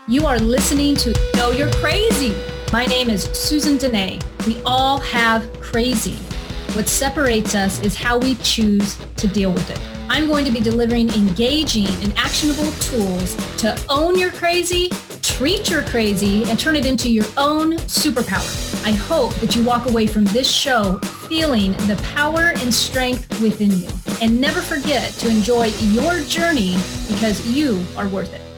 You are listening to Know You're Crazy. My name is Susan Dene. We all have crazy. What separates us is how we choose to deal with it. I'm going to be delivering engaging and actionable tools to own your crazy, treat your crazy, and turn it into your own superpower. I hope that you walk away from this show feeling the power and strength within you. And never forget to enjoy your journey because you are worth it.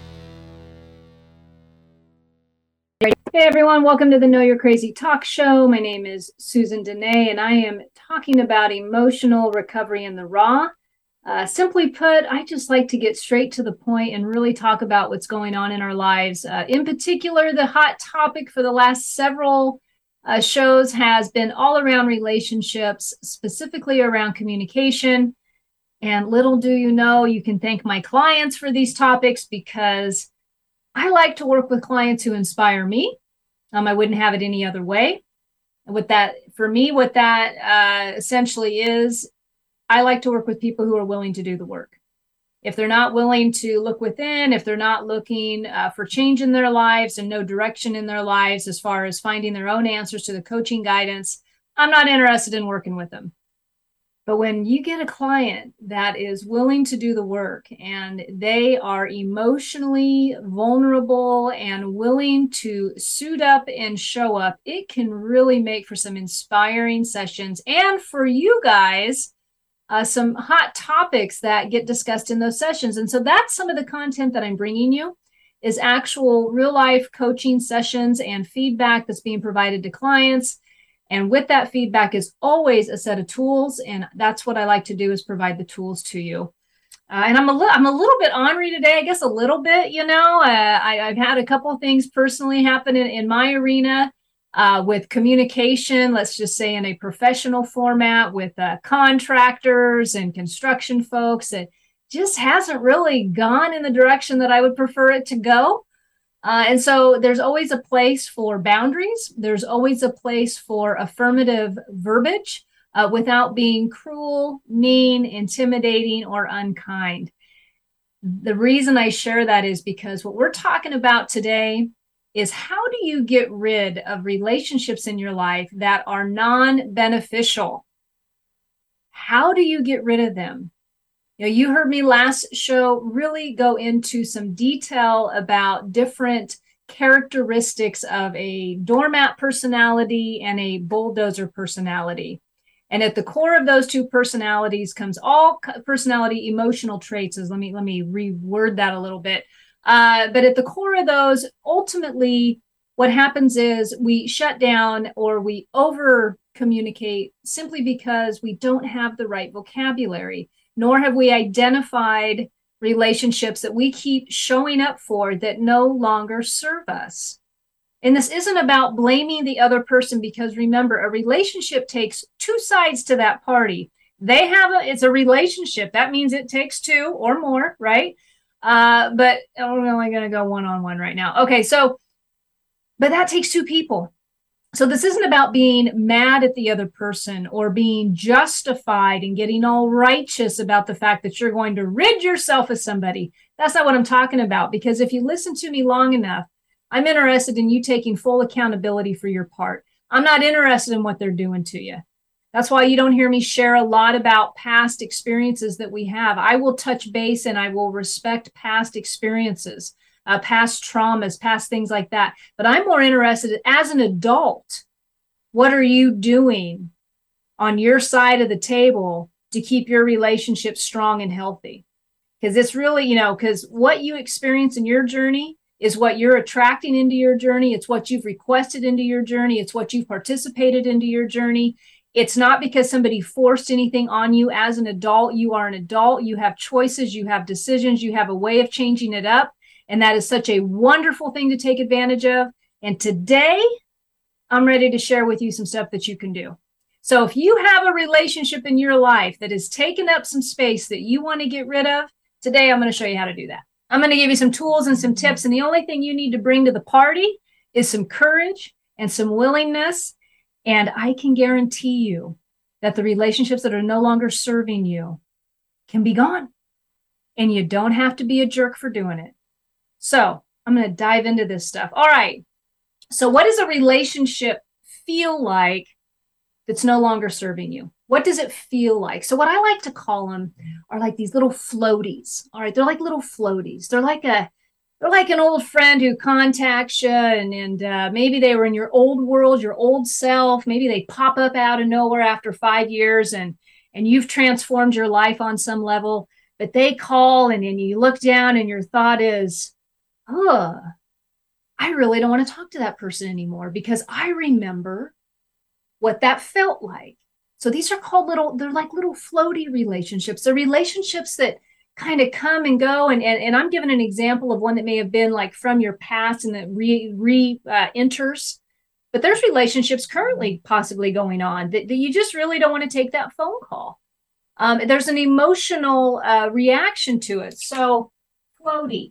Hey everyone, welcome to the Know You're Crazy Talk Show. My name is Susan Dene, and I am talking about emotional recovery in the raw. Simply put, I just like to get straight to the point and really talk about what's going on in our lives. In particular, the hot topic for the last several shows has been all around relationships, specifically around communication. And little do you know, you can thank my clients for these topics because I like to work with clients who inspire me. I wouldn't have it any other way. With that, for me, what that essentially is, I like to work with people who are willing to do the work. If they're not willing to look within, if they're not looking for change in their lives and no direction in their lives as far as finding their own answers to the coaching guidance, I'm not interested in working with them. But when you get a client that is willing to do the work and they are emotionally vulnerable and willing to suit up and show up, it can really make for some inspiring sessions. And for you guys, some hot topics that get discussed in those sessions. And so that's some of the content that I'm bringing you is actual real life coaching sessions and feedback that's being provided to clients. And with that feedback is always a set of tools. And that's what I like to do is provide the tools to you. And I'm a little bit ornery today, I guess a little bit, I've had a couple of things personally happen in my arena with communication, let's just say in a professional format with contractors and construction folks. It just hasn't really gone in the direction that I would prefer it to go. And so there's always a place for boundaries. There's always a place for affirmative verbiage without being cruel, mean, intimidating, or unkind. The reason I share that is because what we're talking about today is how do you get rid of relationships in your life that are non-beneficial? How do you get rid of them? You heard me last show really go into some detail about different characteristics of a doormat personality and a bulldozer personality. And at the core of those two personalities comes all personality emotional traits. Let me reword that a little bit. But at the core of those, ultimately, what happens is we shut down or we over communicate simply because we don't have the right vocabulary. Nor have we identified relationships that we keep showing up for that no longer serve us. And this isn't about blaming the other person because remember, a relationship takes two sides to that party. It's a relationship. That means it takes two or more, right? But I'm only going to go one-on-one right now. Okay, but that takes two people. So this isn't about being mad at the other person or being justified and getting all righteous about the fact that you're going to rid yourself of somebody. That's not what I'm talking about, because if you listen to me long enough, I'm interested in you taking full accountability for your part. I'm not interested in what they're doing to you. That's why you don't hear me share a lot about past experiences that we have. I will touch base and I will respect past experiences. Past traumas, past things like that. But I'm more interested as an adult, what are you doing on your side of the table to keep your relationship strong and healthy? Because it's really, because what you experience in your journey is what you're attracting into your journey. It's what you've requested into your journey. It's what you've participated into your journey. It's not because somebody forced anything on you as an adult. You are an adult. You have choices. You have decisions. You have a way of changing it up. And that is such a wonderful thing to take advantage of. And today, I'm ready to share with you some stuff that you can do. So if you have a relationship in your life that has taken up some space that you want to get rid of, today I'm going to show you how to do that. I'm going to give you some tools and some tips. And the only thing you need to bring to the party is some courage and some willingness. And I can guarantee you that the relationships that are no longer serving you can be gone. And you don't have to be a jerk for doing it. So I'm going to dive into this stuff. All right. So what does a relationship feel like that's no longer serving you? What does it feel like? So what I like to call them are like these little floaties. All right. They're like little floaties. They're like an old friend who contacts you and maybe they were in your old world, your old self. Maybe they pop up out of nowhere after 5 years and you've transformed your life on some level, but they call and then you look down and your thought is, oh, I really don't want to talk to that person anymore because I remember what that felt like. So these are called they're like little floaty relationships. They're relationships that kind of come and go. And I'm giving an example of one that may have been like from your past and that enters. But there's relationships currently possibly going on that you just really don't want to take that phone call. There's an emotional reaction to it. So floaty.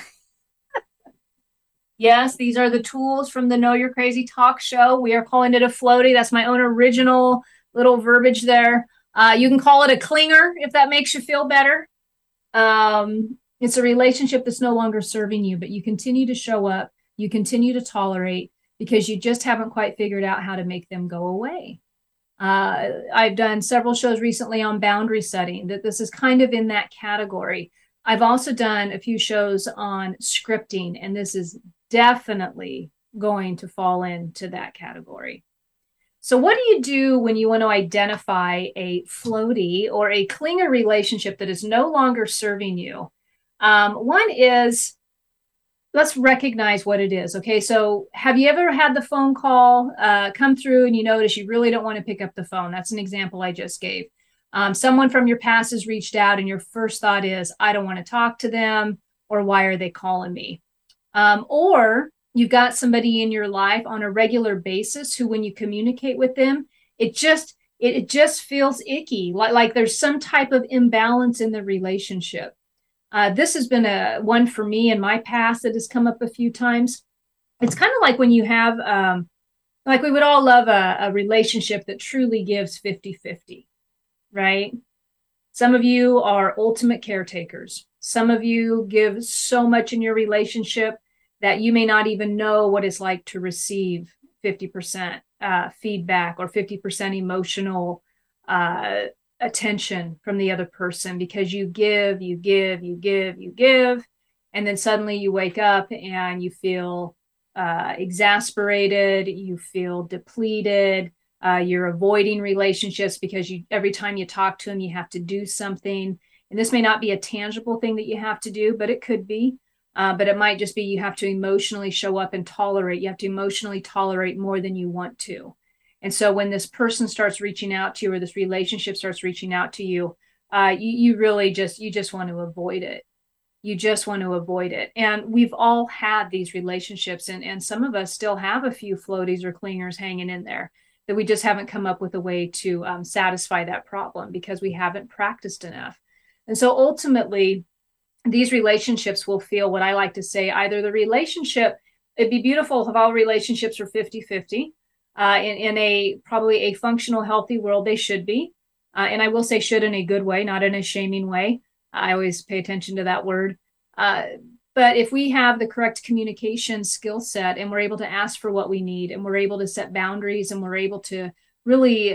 Yes, these are the tools from the Know You're Crazy talk show. We are calling it a floaty. That's my own original little verbiage there. You can call it a clinger if that makes you feel better. It's a relationship that's no longer serving you, but you continue to show up. You continue to tolerate because you just haven't quite figured out how to make them go away. I've done several shows recently on boundary setting that this is kind of in that category. I've also done a few shows on scripting, and this is definitely going to fall into that category. So what do you do when you want to identify a floaty or a clinger relationship that is no longer serving you? One is, let's recognize what it is. Okay, so have you ever had the phone call come through and you notice you really don't want to pick up the phone? That's an example I just gave. Someone from your past has reached out and your first thought is, I don't want to talk to them, or why are they calling me? Or you've got somebody in your life on a regular basis who, when you communicate with them, it just feels icky, like there's some type of imbalance in the relationship. This has been one for me in my past that has come up a few times. It's kind of like when you have, like we would all love a relationship that truly gives 50-50, right? Some of you are ultimate caretakers. Some of you give so much in your relationship that you may not even know what it's like to receive 50% feedback or 50% emotional attention from the other person, because you give, and then suddenly you wake up and you feel exasperated, you feel depleted, you're avoiding relationships because every time you talk to them, you have to do something. And this may not be a tangible thing that you have to do, but it could be. But it might just be you have to emotionally show up and tolerate. You have to emotionally tolerate more than you want to. And so when this person starts reaching out to you, or this relationship starts reaching out to you, you really just want to avoid it. You just want to avoid it. And we've all had these relationships, and some of us still have a few floaties or clingers hanging in there that we just haven't come up with a way to satisfy that problem because we haven't practiced enough. And so ultimately, these relationships will feel what I like to say, either the relationship, it'd be beautiful if all relationships were 50-50. In a probably a functional, healthy world, they should be. And I will say should in a good way, not in a shaming way. I always pay attention to that word. But if we have the correct communication skill set and we're able to ask for what we need, and we're able to set boundaries, and we're able to really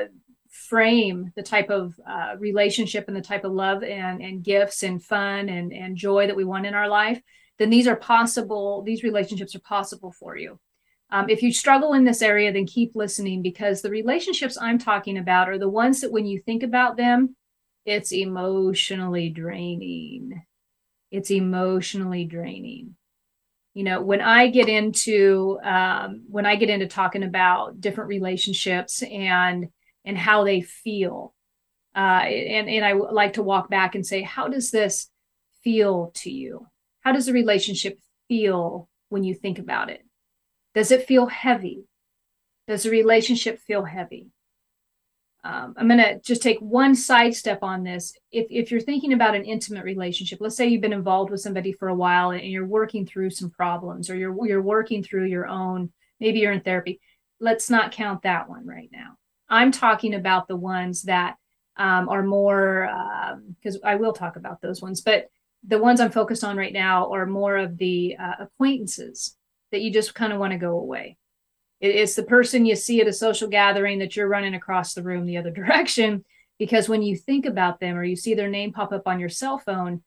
frame the type of relationship and the type of love and gifts and fun and joy that we want in our life, then these relationships are possible for you. If you struggle in this area, then keep listening, because the relationships I'm talking about are the ones that when you think about them, it's emotionally draining. It's emotionally draining. You know, when I get into talking about different relationships and how they feel, and I like to walk back and say, how does this feel to you? How does the relationship feel when you think about it? Does it feel heavy? Does the relationship feel heavy? I'm going to just take one sidestep on this. If you're thinking about an intimate relationship, let's say you've been involved with somebody for a while and you're working through some problems, or you're working through your own, maybe you're in therapy. Let's not count that one right now. I'm talking about the ones that are more, because I will talk about those ones, but the ones I'm focused on right now are more of the acquaintances that you just kind of want to go away. It's the person you see at a social gathering that you're running across the room the other direction, because when you think about them or you see their name pop up on your cell phone,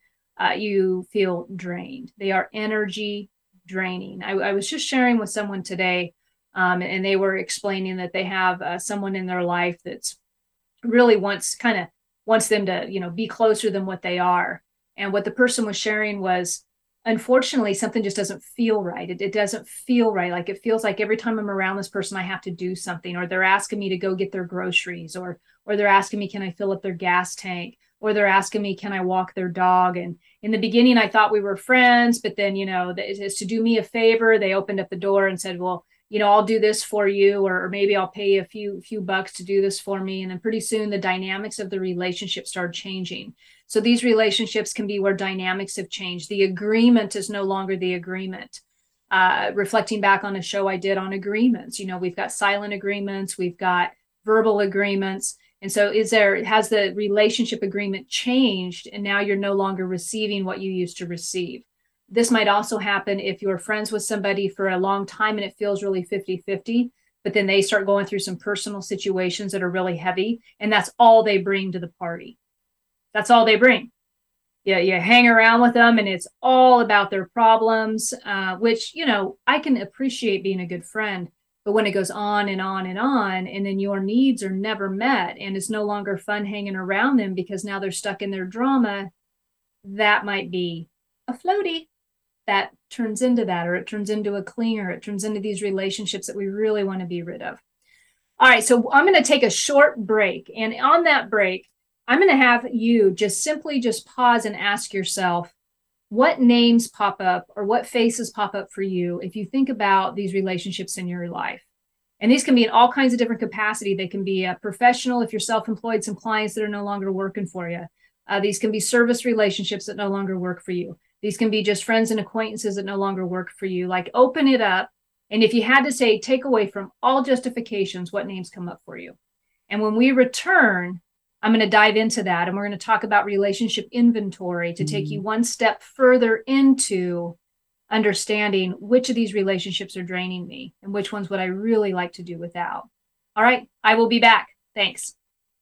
you feel drained. They are energy draining. I was just sharing with someone today, and they were explaining that they have someone in their life that's really wants them to, be closer than what they are. And what the person was sharing was, unfortunately, something just doesn't feel right. It doesn't feel right. Like it feels like every time I'm around this person, I have to do something, or they're asking me to go get their groceries, or they're asking me, can I fill up their gas tank? Or they're asking me, can I walk their dog? And in the beginning, I thought we were friends, but then, it's to do me a favor. They opened up the door and said, well, I'll do this for you, or maybe I'll pay a few bucks to do this for me. And then pretty soon the dynamics of the relationship started changing. So these relationships can be where dynamics have changed. The agreement is no longer the agreement. Reflecting back on a show I did on agreements, we've got silent agreements, we've got verbal agreements. And so has the relationship agreement changed, and now you're no longer receiving what you used to receive? This might also happen if you're friends with somebody for a long time and it feels really 50-50, but then they start going through some personal situations that are really heavy, and that's all they bring to the party. That's all they bring. Yeah, you hang around with them and it's all about their problems, which, I can appreciate being a good friend, but when it goes on and on and on, and then your needs are never met and it's no longer fun hanging around them because now they're stuck in their drama, that might be a floaty that turns into that, or it turns into a clinger. It turns into these relationships that we really want to be rid of. All right, so I'm going to take a short break. And on that break, I'm going to have you just pause and ask yourself, what names pop up or what faces pop up for you if you think about these relationships in your life? And these can be in all kinds of different capacity. They can be professional, if you're self-employed, some clients that are no longer working for you. These can be service relationships that no longer work for you. These can be just friends and acquaintances that no longer work for you. Like, open it up. And if you had to say, take away from all justifications, what names come up for you? And when we return, I'm going to dive into that. And we're going to talk about relationship inventory to take you one step further into understanding which of these relationships are draining me and which ones would I really like to do without. All right, I will be back. Thanks.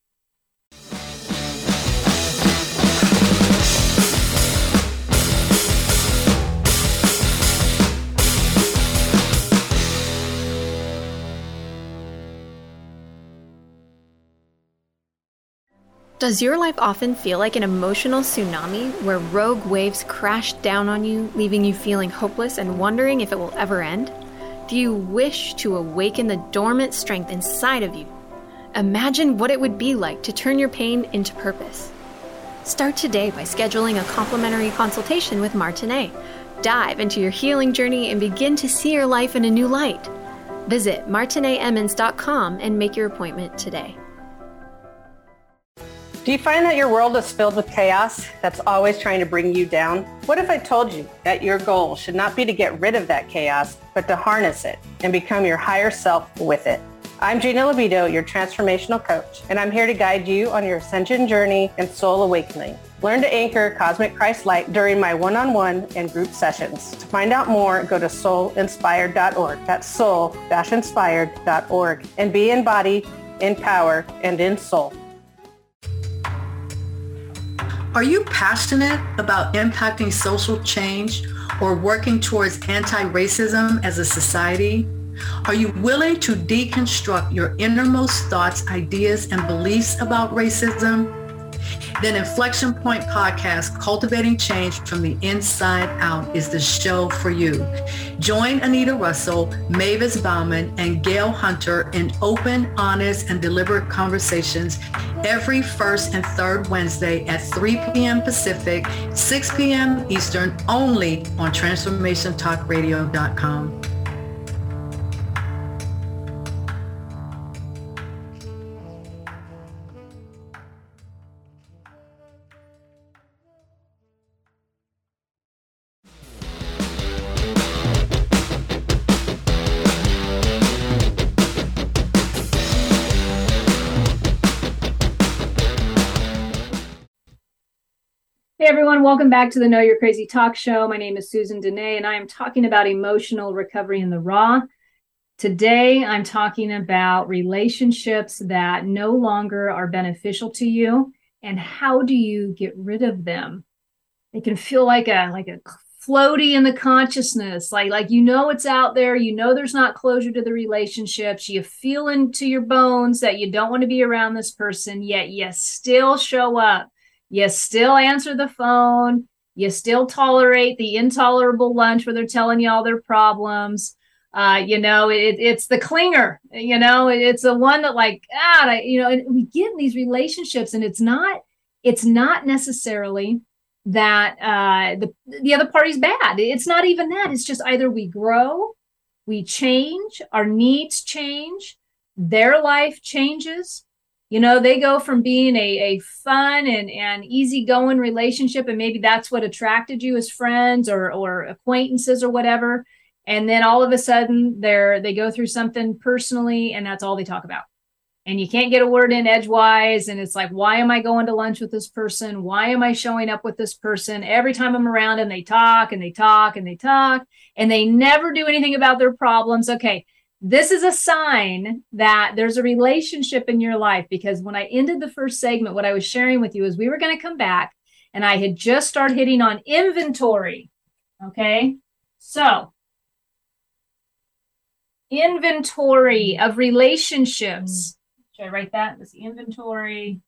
Does your life often feel like an emotional tsunami where rogue waves crash down on you, leaving you feeling hopeless and wondering if it will ever end? Do you wish to awaken the dormant strength inside of you? Imagine what it would be like to turn your pain into purpose. Start today by scheduling a complimentary consultation with Martinet. Dive into your healing journey and begin to see your life in a new light. Visit martinetemmons.com and make your appointment today. Do you find that your world is filled with chaos that's always trying to bring you down? What if I told you that your goal should not be to get rid of that chaos, but to harness it and become your higher self with it? I'm Gina Libido, your transformational coach, and I'm here to guide you on your ascension journey and soul awakening. Learn to anchor Cosmic Christ Light during my one-on-one and group sessions. To find out more, go to soulinspired.org. That's soul-inspired.org. And be in body, in power, and in soul. Are you passionate about impacting social change or working towards anti-racism as a society? Are you willing to deconstruct your innermost thoughts, ideas, and beliefs about racism? Then Inflection Point Podcast, Cultivating Change from the Inside Out, is the show for you. Join Anita Russell, Mavis Bauman, and Gail Hunter in open, honest, and deliberate conversations every first and third Wednesday at 3 p.m. Pacific, 6 p.m. Eastern, only on TransformationTalkRadio.com. Hey everyone, welcome back to the Know You're Crazy Talk Show. My name is Susan Dene, and I am talking about emotional recovery in the raw. Today, I'm talking about relationships that no longer are beneficial to you, and how do you get rid of them? It can feel like a floaty in the consciousness, like it's out there, there's not closure to the relationships, you feel into your bones that you don't want to be around this person, yet you still show up. You still answer the phone. You still tolerate the intolerable lunch where they're telling you all their problems. It's the clinger. It's the one that and we get in these relationships, and it's not necessarily that the other party's bad. It's not even that. It's just either we grow, we change, our needs change, their life changes. They go from being a fun and easygoing relationship, and maybe that's what attracted you as friends or acquaintances or whatever. And then all of a sudden they go through something personally, and that's all they talk about. And you can't get a word in edgewise. And it's like, why am I going to lunch with this person? Why am I showing up with this person? Every time I'm around and they talk and they talk and they talk, and they never do anything about their problems. Okay. This is a sign that there's a relationship in your life, because when I ended the first segment, what I was sharing with you is we were going to come back, and I had just started hitting on inventory. Okay. So inventory of relationships. Should I write that? This inventory.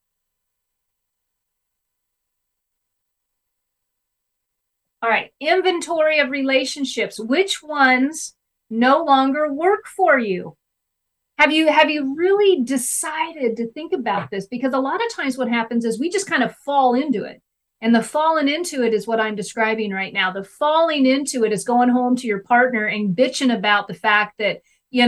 All right. Inventory of relationships. Which ones no longer work for you? Have you really decided to think about this? Because a lot of times what happens is we just kind of fall into it. And the falling into it is what I'm describing right now. The falling into it is going home to your partner and bitching about the fact that,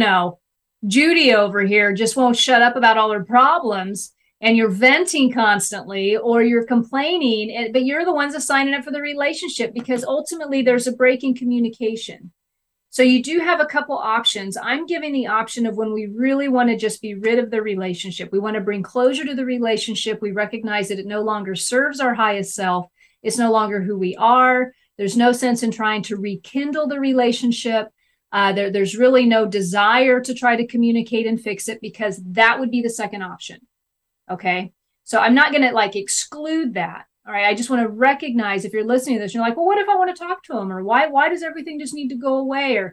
Judy over here just won't shut up about all her problems, and you're venting constantly, or you're complaining, but you're the ones assigning up for the relationship, because ultimately there's a break in communication. So you do have a couple options. I'm giving the option of when we really want to just be rid of the relationship. We want to bring closure to the relationship. We recognize that it no longer serves our highest self. It's no longer who we are. There's no sense in trying to rekindle the relationship. There's really no desire to try to communicate and fix it, because that would be the second option. Okay. So I'm not going to exclude that. All right. I just want to recognize, if you're listening to this, you're like, well, what if I want to talk to him? Or why does everything just need to go away? Or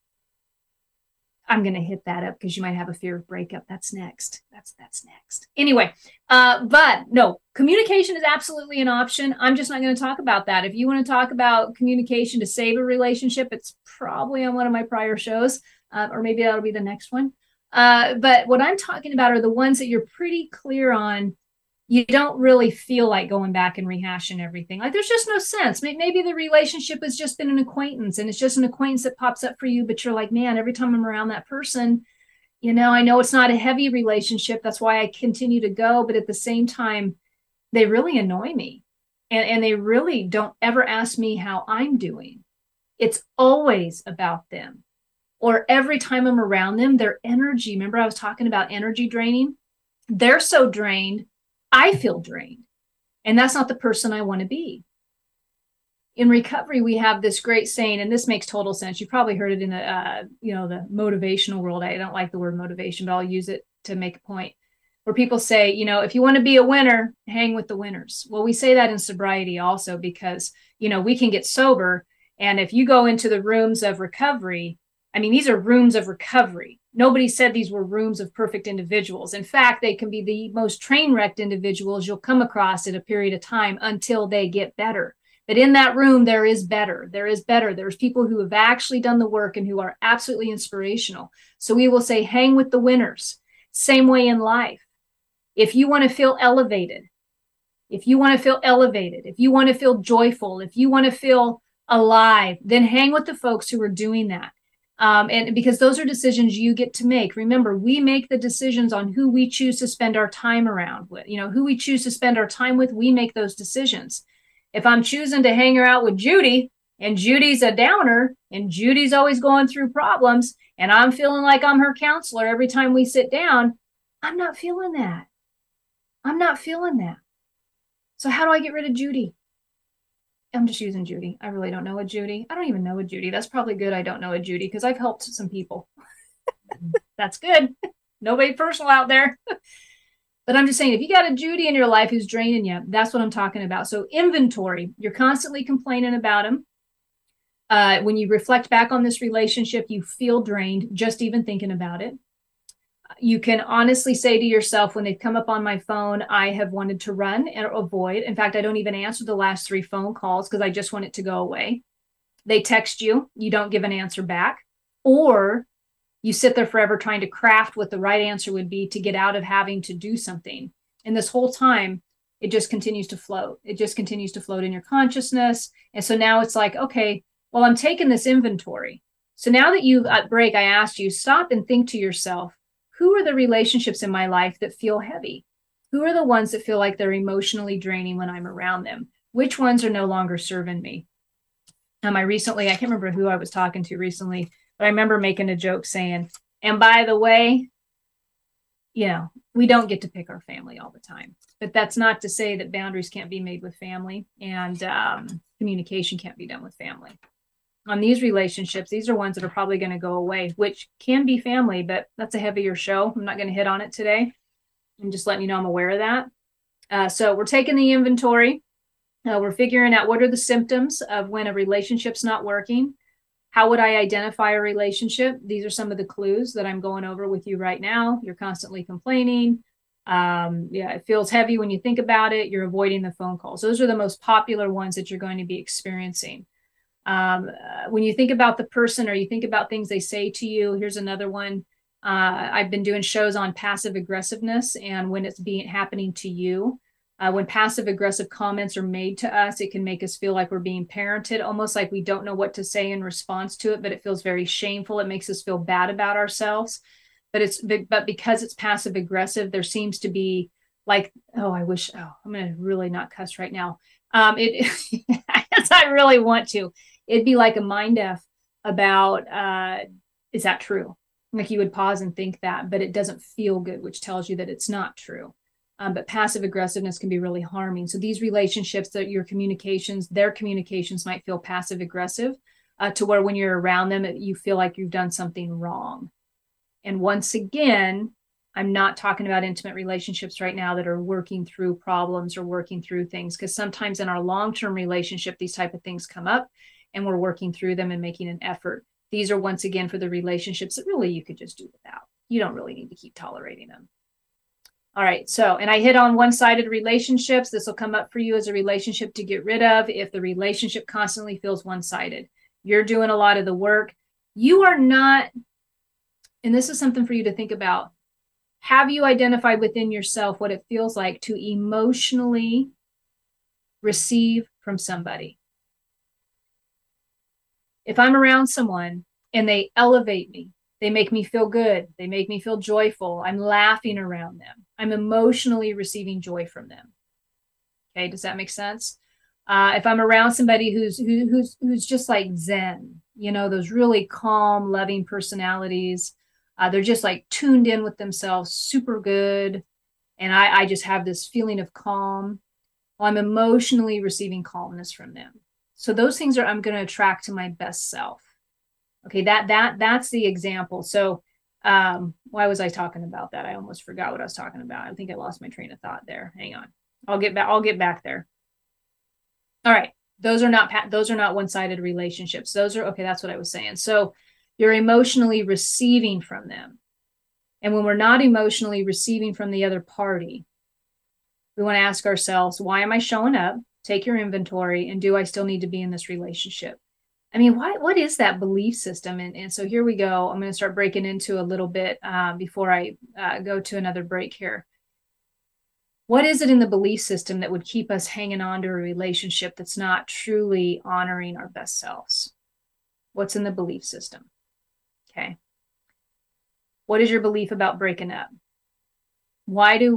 I'm going to hit that up because you might have a fear of breakup. That's next. That's next. Anyway, but no, communication is absolutely an option. I'm just not going to talk about that. If you want to talk about communication to save a relationship, it's probably on one of my prior shows, or maybe that'll be the next one. But what I'm talking about are the ones that you're pretty clear on. You don't really feel like going back and rehashing everything. There's just no sense. Maybe the relationship has just been an acquaintance, and it's just an acquaintance that pops up for you, but you're like, man, every time I'm around that person, I know it's not a heavy relationship. That's why I continue to go. But at the same time, they really annoy me, and they really don't ever ask me how I'm doing. It's always about them. Or every time I'm around them, their energy, remember I was talking about energy draining? They're so drained, I feel drained, and that's not the person I want to be. In recovery, we have this great saying, and this makes total sense. You've probably heard it in the motivational world. I don't like the word motivation, but I'll use it to make a point, where people say, if you want to be a winner, hang with the winners. Well, we say that in sobriety also, because, we can get sober. And if you go into the rooms of recovery, these are rooms of recovery. Nobody said these were rooms of perfect individuals. In fact, they can be the most train-wrecked individuals you'll come across in a period of time until they get better. But in that room, there is better. There is better. There's people who have actually done the work and who are absolutely inspirational. So we will say, hang with the winners. Same way in life. If you want to feel elevated, if you want to feel joyful, if you want to feel alive, then hang with the folks who are doing that. And because those are decisions you get to make. Remember, we make the decisions on who we choose to spend our time around with, who we choose to spend our time with. We make those decisions. If I'm choosing to hang out with Judy, and Judy's a downer, and Judy's always going through problems, and I'm feeling like I'm her counselor every time we sit down, I'm not feeling that. So how do I get rid of Judy? I'm just using Judy. I really don't know a Judy. I don't even know a Judy. That's probably good. I don't know a Judy because I've helped some people. That's good. Nobody personal out there. But I'm just saying, if you got a Judy in your life who's draining you, that's what I'm talking about. So inventory, you're constantly complaining about him. When you reflect back on this relationship, you feel drained just even thinking about it. You can honestly say to yourself, when they've come up on my phone, I have wanted to run and avoid. In fact, I don't even answer the last 3 phone calls because I just want it to go away. They text you, you don't give an answer back, or you sit there forever trying to craft what the right answer would be to get out of having to do something. And this whole time, it just continues to float. It just continues to float in your consciousness. And so now it's like, okay, well, I'm taking this inventory. So now that you at break, I asked you, stop and think to yourself, who are the relationships in my life that feel heavy? Who are the ones that feel like they're emotionally draining when I'm around them? Which ones are no longer serving me? I can't remember who I was talking to recently, but I remember making a joke saying, and by the way, we don't get to pick our family all the time. But that's not to say that boundaries can't be made with family and communication can't be done with family. On these relationships, these are ones that are probably going to go away, which can be family, but that's a heavier show. I'm not going to hit on it today. I'm just letting you know I'm aware of that. So we're taking the inventory. We're figuring out what are the symptoms of when a relationship's not working. How would I identify a relationship? These are some of the clues that I'm going over with you right now. You're constantly complaining. It feels heavy when you think about it. You're avoiding the phone calls. Those are the most popular ones that you're going to be experiencing. When you think about the person or you think about things they say to you, here's another one. I've been doing shows on passive aggressiveness and when it's happening to you. When passive aggressive comments are made to us, it can make us feel like we're being parented, almost like we don't know what to say in response to it, but it feels very shameful. It makes us feel bad about ourselves. But because it's passive aggressive, there seems to be like, I'm going to really not cuss right now. As I really want to, it'd be like a mind F about, is that true? Like you would pause and think that, but it doesn't feel good, which tells you that it's not true. But passive aggressiveness can be really harming. So these relationships, their communications might feel passive aggressive to where when you're around them, you feel like you've done something wrong. And once again, I'm not talking about intimate relationships right now that are working through problems or working through things, because sometimes in our long-term relationship, these type of things come up and we're working through them and making an effort. These are once again for the relationships that really you could just do without. You don't really need to keep tolerating them. All right. So, and I hit on one-sided relationships. This will come up for you as a relationship to get rid of if the relationship constantly feels one-sided. You're doing a lot of the work. You are not, and this is something for you to think about. Have you identified within yourself what it feels like to emotionally receive from somebody? If I'm around someone and they elevate me, they make me feel good, they make me feel joyful, I'm laughing around them, I'm emotionally receiving joy from them. Okay, does that make sense? If I'm around somebody who's just like Zen, those really calm, loving personalities, they're just like tuned in with themselves, super good. And I just have this feeling of calm. Well, I'm emotionally receiving calmness from them. So those things I'm going to attract to my best self. Okay, that's the example. So why was I talking about that? I almost forgot what I was talking about. I think I lost my train of thought there. Hang on. I'll get back there. All right. Those are not one-sided relationships. That's what I was saying. So you're emotionally receiving from them. And when we're not emotionally receiving from the other party, we want to ask ourselves, why am I showing up? Take your inventory. And do I still need to be in this relationship? I mean, what is that belief system? And so here we go. I'm going to start breaking into a little bit before I go to another break here. What is it in the belief system that would keep us hanging on to a relationship that's not truly honoring our best selves? What's in the belief system? Okay. What is your belief about breaking up? Why do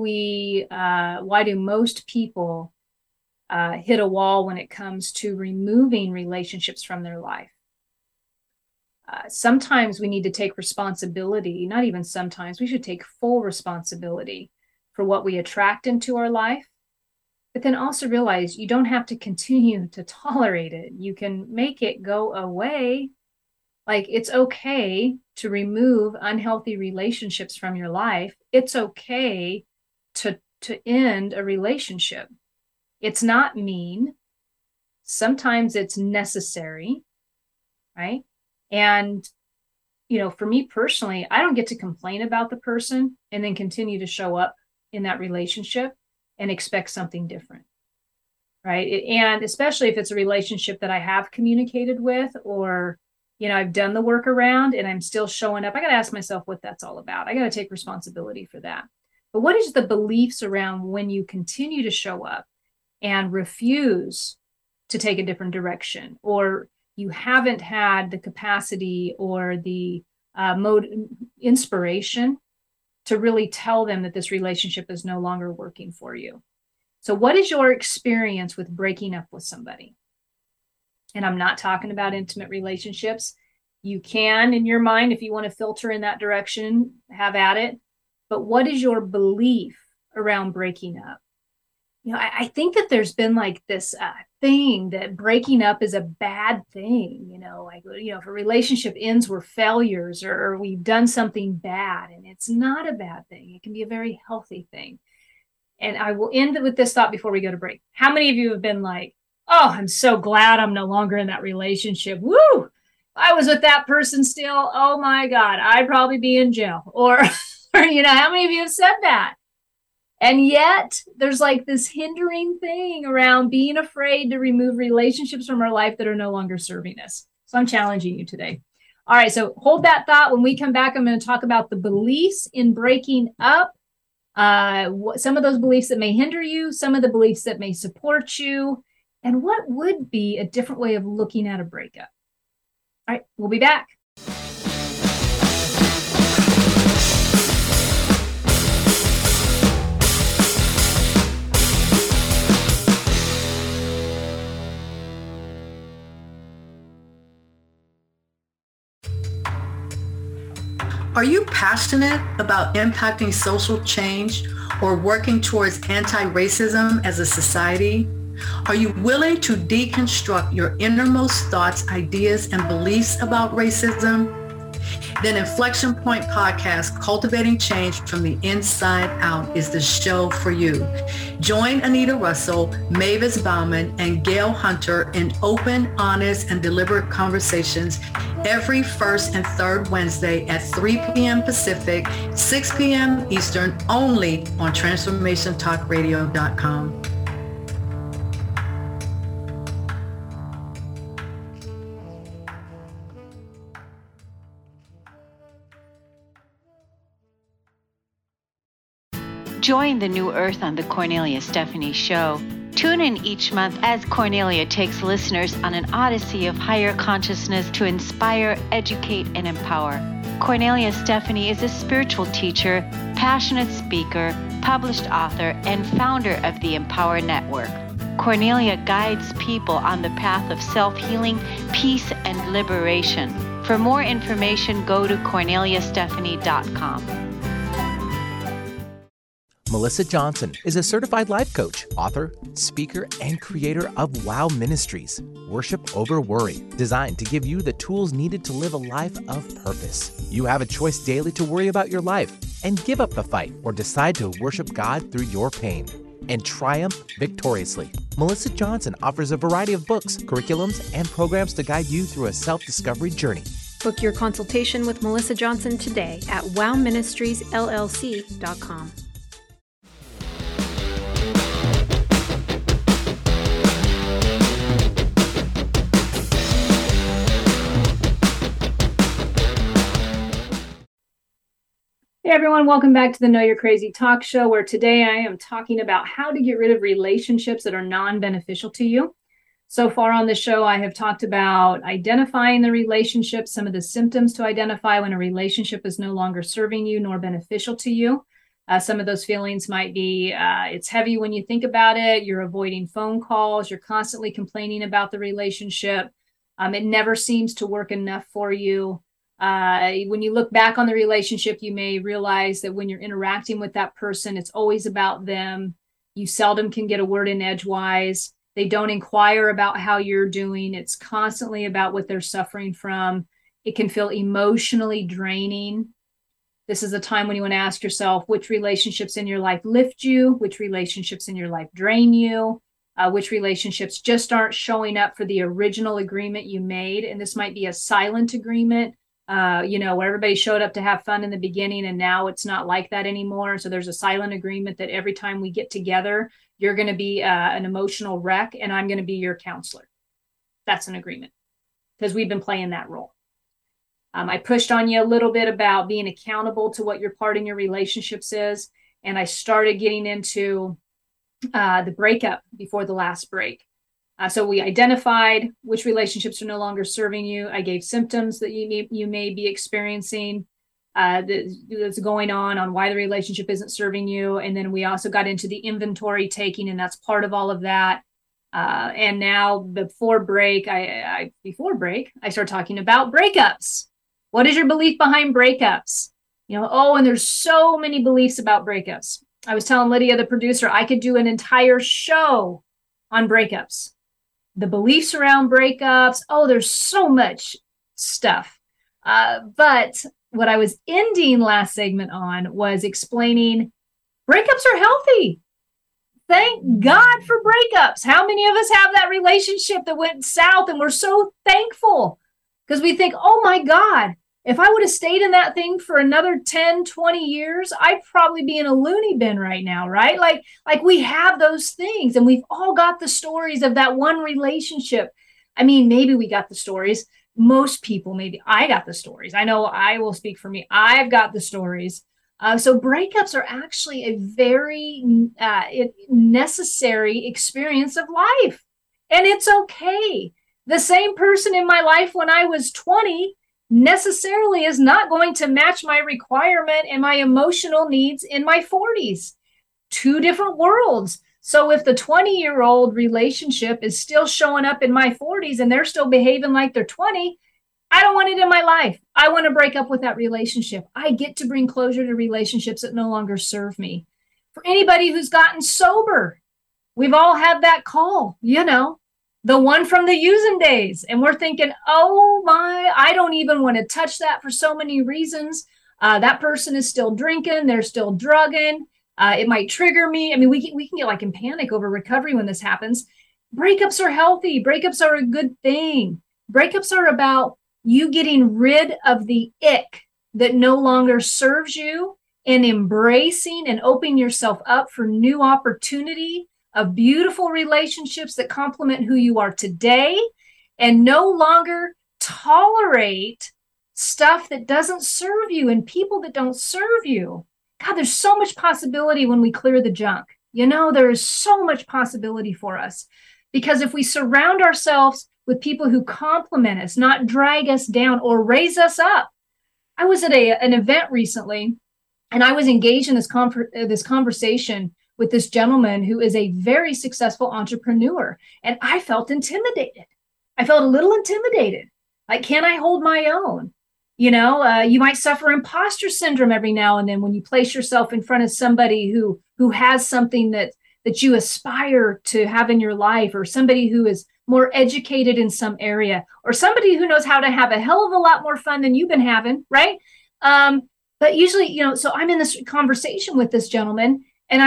most people hit a wall when it comes to removing relationships from their life? Sometimes we need to take responsibility, not even sometimes, we should take full responsibility for what we attract into our life. but then also realize you don't have to continue to tolerate it. You can make it go away. Like, it's okay to remove unhealthy relationships from your life. It's okay to end a relationship. It's not mean. Sometimes it's necessary, right? And, for me personally, I don't get to complain about the person and then continue to show up in that relationship and expect something different, right? And especially if it's a relationship that I have communicated with, or I've done the work around and I'm still showing up. I got to ask myself what that's all about. I got to take responsibility for that. But what is the beliefs around when you continue to show up and refuse to take a different direction, or you haven't had the capacity or the inspiration to really tell them that this relationship is no longer working for you? So what is your experience with breaking up with somebody? And I'm not talking about intimate relationships. You can, in your mind, if you want to filter in that direction, have at it. But what is your belief around breaking up? I think that there's been like this thing that breaking up is a bad thing. If a relationship ends, we're failures, or we've done something bad. And it's not a bad thing. It can be a very healthy thing. And I will end with this thought before we go to break. How many of you have been like, oh, I'm so glad I'm no longer in that relationship. Woo! If I was with that person still, oh my God, I'd probably be in jail. Or how many of you have said that? And yet there's like this hindering thing around being afraid to remove relationships from our life that are no longer serving us. So I'm challenging you today. All right, so hold that thought. When we come back, I'm going to talk about the beliefs in breaking up. Some of those beliefs that may hinder you, some of the beliefs that may support you, and what would be a different way of looking at a breakup. All right, we'll be back. Are you passionate about impacting social change or working towards anti-racism as a society? Are you willing to deconstruct your innermost thoughts, ideas, and beliefs about racism? Then Inflection Point Podcast, Cultivating Change from the Inside Out, is the show for you. Join Anita Russell, Mavis Bauman, and Gail Hunter in open, honest, and deliberate conversations every first and third Wednesday at 3 p.m. Pacific, 6 p.m. Eastern, only on TransformationTalkRadio.com. Join the New Earth on the Cornelia Stephanie Show. Tune in each month as Cornelia takes listeners on an odyssey of higher consciousness to inspire, educate, and empower. Cornelia Stephanie is a spiritual teacher, passionate speaker, published author, and founder of the Empower Network. Cornelia guides people on the path of self-healing, peace, and liberation. For more information, go to corneliastephanie.com. Melissa Johnson is a certified life coach, author, speaker, and creator of Wow Ministries, Worship Over Worry, designed to give you the tools needed to live a life of purpose. You have a choice daily to worry about your life and give up the fight, or decide to worship God through your pain and triumph victoriously. Melissa Johnson offers a variety of books, curriculums, and programs to guide you through a self-discovery journey. Book your consultation with Melissa Johnson today at wowministriesllc.com. Hey everyone, welcome back to the Know You're Crazy Talk Show, where today I am talking about how to get rid of relationships that are non-beneficial to you. So far on the show, I have talked about identifying the relationship, some of the symptoms to identify when a relationship is no longer serving you nor beneficial to you. Some of those feelings might be it's heavy when you think about it, you're avoiding phone calls, you're constantly complaining about the relationship, it never seems to work enough for you. When you look back on the relationship, you may realize that when you're interacting with that person, it's always about them. You seldom can get a word in edgewise. They don't inquire about how you're doing. It's constantly about what they're suffering from. It can feel emotionally draining. This is a time when you want to ask yourself which relationships in your life lift you, which relationships in your life drain you, which relationships just aren't showing up for the original agreement you made. And this might be a silent agreement, where everybody showed up to have fun in the beginning and now it's not like that anymore. So there's a silent agreement that every time we get together, you're going to be an emotional wreck and I'm going to be your counselor. That's an agreement because we've been playing that role. I pushed on you a little bit about being accountable to what your part in your relationships is. And I started getting into the breakup before the last break. So we identified which relationships are no longer serving you. I gave symptoms that you may be experiencing that's going on why the relationship isn't serving you. And then we also got into the inventory taking, and that's part of all of that. And now before break, I start talking about breakups. What is your belief behind breakups? And there's so many beliefs about breakups. I was telling Lydia, the producer, I could do an entire show on breakups. The beliefs around breakups. There's so much stuff. But what I was ending last segment on was explaining breakups are healthy. Thank God for breakups. How many of us have that relationship that went south and we're so thankful? Because we think, oh my God, if I would have stayed in that thing for another 10, 20 years, I'd probably be in a loony bin right now, right? Like we have those things and we've all got the stories of that one relationship. I mean, maybe we got the stories. Most people, maybe I got the stories. I know I will speak for me. I've got the stories. So breakups are actually a very necessary experience of life. And it's okay. The same person in my life when I was 20 necessarily is not going to match my requirement and my emotional needs in my 40s. Two different worlds. So if the 20-year-old relationship is still showing up in my 40s and they're still behaving like they're 20, I don't want it in my life. I want to break up with that relationship. I get to bring closure to relationships that no longer serve me. For anybody who's gotten sober, we've all had that call, the one from the using days. And we're thinking, oh my, I don't even want to touch that for so many reasons. That person is still drinking. They're still drugging. It might trigger me. I mean, we can get like in panic over recovery when this happens. Breakups are healthy. Breakups are a good thing. Breakups are about you getting rid of the ick that no longer serves you and embracing and opening yourself up for new opportunity of beautiful relationships that complement who you are today and no longer tolerate stuff that doesn't serve you and people that don't serve you. God, there's so much possibility when we clear the junk. There is so much possibility for us because if we surround ourselves with people who complement us, not drag us down or raise us up. I was at an event recently and I was engaged in this conversation with this gentleman who is a very successful entrepreneur. And I felt intimidated. I felt a little intimidated. Like, can I hold my own? You might suffer imposter syndrome every now and then when you place yourself in front of somebody who has something that you aspire to have in your life, or somebody who is more educated in some area, or somebody who knows how to have a hell of a lot more fun than you've been having, right? But usually, so I'm in this conversation with this gentleman, and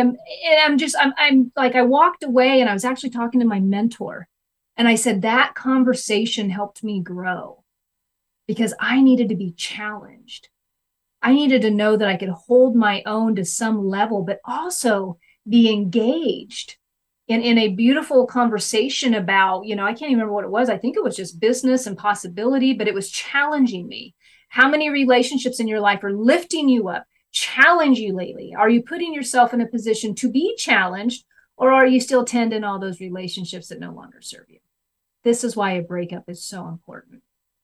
I'm like, I walked away and I was actually talking to my mentor, and I said that conversation helped me grow because I needed to be challenged. I needed to know that I could hold my own to some level, but also be engaged in a beautiful conversation about, I can't even remember what it was. I think it was just business and possibility, but it was challenging me. How many relationships in your life are lifting you up, challenge you lately? Are you putting yourself in a position to be challenged, or are you still tending all those relationships that no longer serve you? This is why a breakup is so important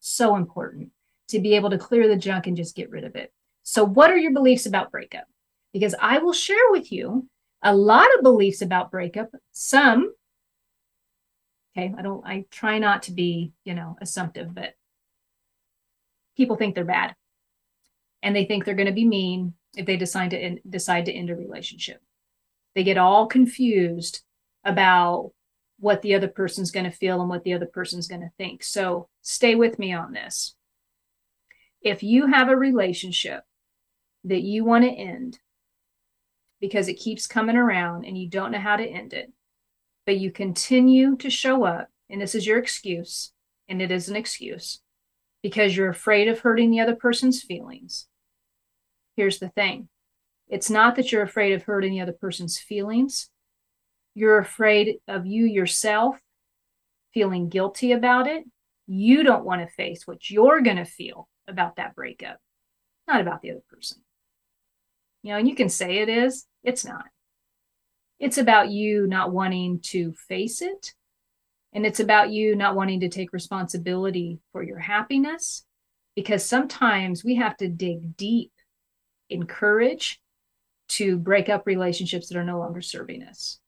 to be able to clear the junk and just get rid of it. So what are your beliefs about breakup? Because I will share with you a lot of beliefs about breakup. Some, I try not to be, assumptive, but people think they're bad. And they think they're going to be mean if they decide to end a relationship. They get all confused about what the other person's going to feel and what the other person's going to think. So stay with me on this. If you have a relationship that you want to end because it keeps coming around and you don't know how to end it, but you continue to show up, and this is your excuse, and it is an excuse, because you're afraid of hurting the other person's feelings. Here's the thing. It's not that you're afraid of hurting the other person's feelings. You're afraid of you yourself feeling guilty about it. You don't want to face what you're going to feel about that breakup, not about the other person. And you can say it is, it's not. It's about you not wanting to face it. And it's about you not wanting to take responsibility for your happiness, because sometimes we have to dig deep in courage to break up relationships that are no longer serving us.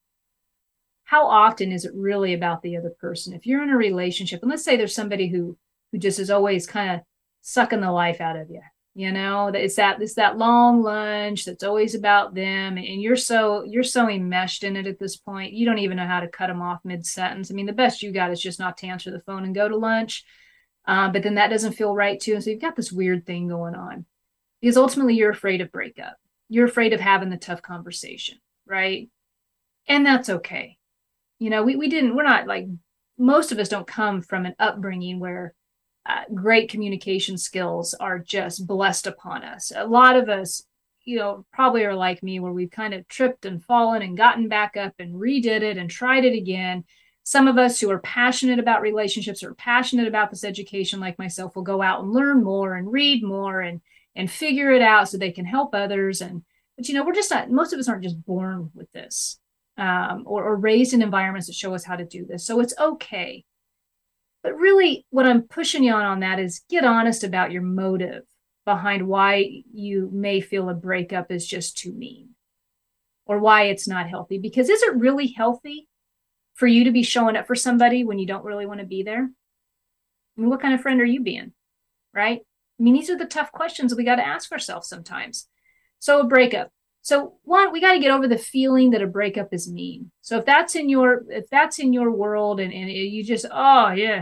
How often is it really about the other person? If you're in a relationship, and let's say there's somebody who just is always kind of sucking the life out of you, it's that long lunge that's always about them, and you're so enmeshed in it at this point, you don't even know how to cut them off mid-sentence. I mean, the best you got is just not to answer the phone and go to lunch, but then that doesn't feel right too, and so you've got this weird thing going on, because ultimately you're afraid of breakup. You're afraid of having the tough conversation, right? And that's okay. We're not like, most of us don't come from an upbringing where great communication skills are just blessed upon us. A lot of us, probably are like me, where we've kind of tripped and fallen and gotten back up and redid it and tried it again. Some of us who are passionate about relationships or passionate about this education, like myself, will go out and learn more and read more and figure it out so they can help others. But we're just not, most of us aren't just born with this, or raised in environments that show us how to do this. So it's okay. But really, what I'm pushing you on that is get honest about your motive behind why you may feel a breakup is just too mean, or why it's not healthy. Because is it really healthy for you to be showing up for somebody when you don't really want to be there? I mean, what kind of friend are you being, right? I mean, these are the tough questions we got to ask ourselves sometimes. So a breakup. So one, we got to get over the feeling that a breakup is mean. So if that's in your world and you just, oh yeah,